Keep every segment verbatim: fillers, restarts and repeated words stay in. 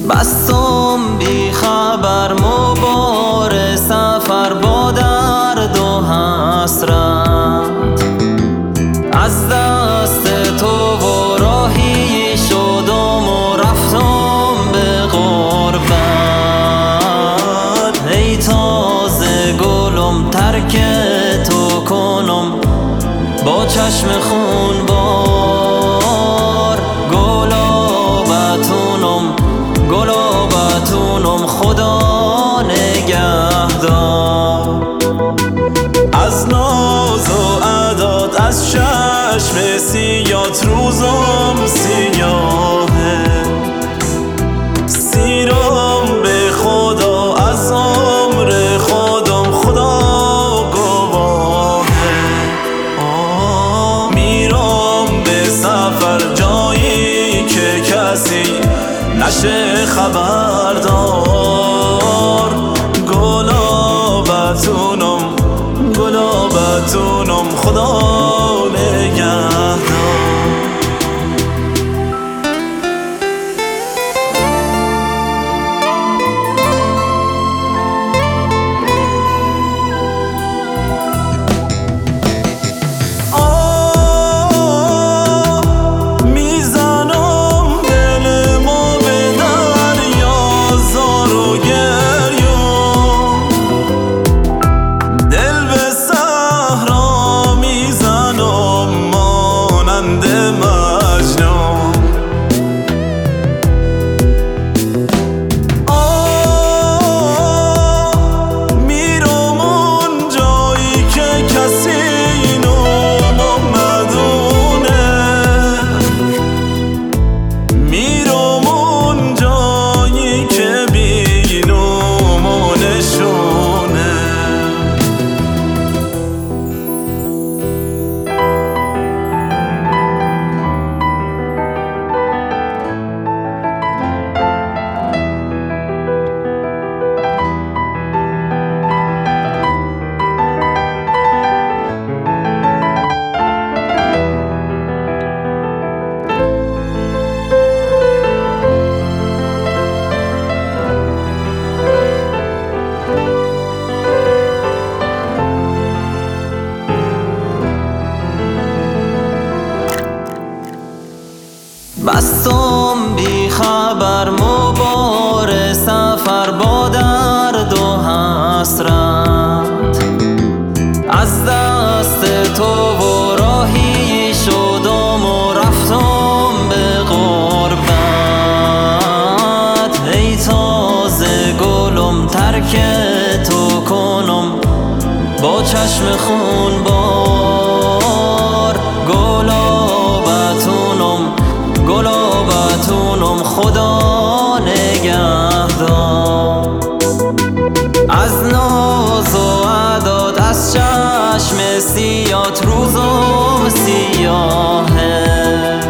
بستم بی خبر مبار سفر با درد و حسرت، از دست تو و راهی شدم و رفتم به غربت. ای تازه گلم ترک تو کنم با چشم خون بار، گلابتونم گلابتونم خدا نگهدار. از ناز و عداد از چشم سیات روزم سیاهه، سیرم به خدا از عمر خودم خدا گواهه. میرم به سفر جایی که کسی نشه خبردار، گلابتونم گلابتونم خدا نگهدار. بستم بی خبر مبار سفر با درد و حسرت، از دست تو و راهی شدم و رفتم به غربت. ای تازه گلم ترک تو کنم با چشم خون بار، گلابتونم گلابتونم خدا نگهدار. از ناز و عداد از چشم سیات روزم سیاهه،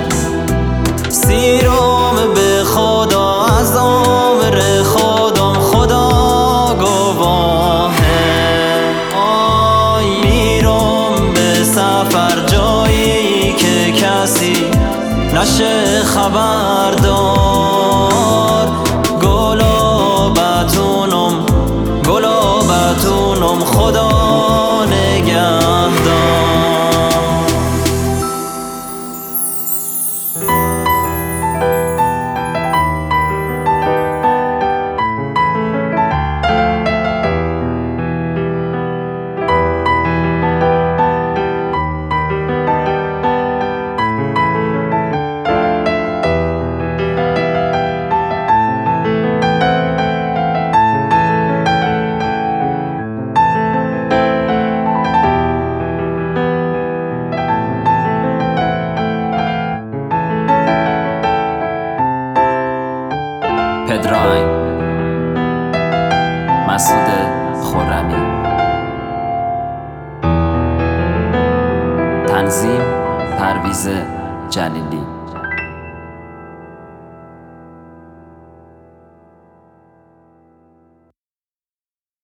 سیرم به خدا از عمر خودم خدا گواهه. آی میرم به سفر جایی که کسی نشه خبردار، گلابتونم گلابتونم خدا نگهدار. پدرایم مسعود خرمی، تنظیم پرویز جلیلی.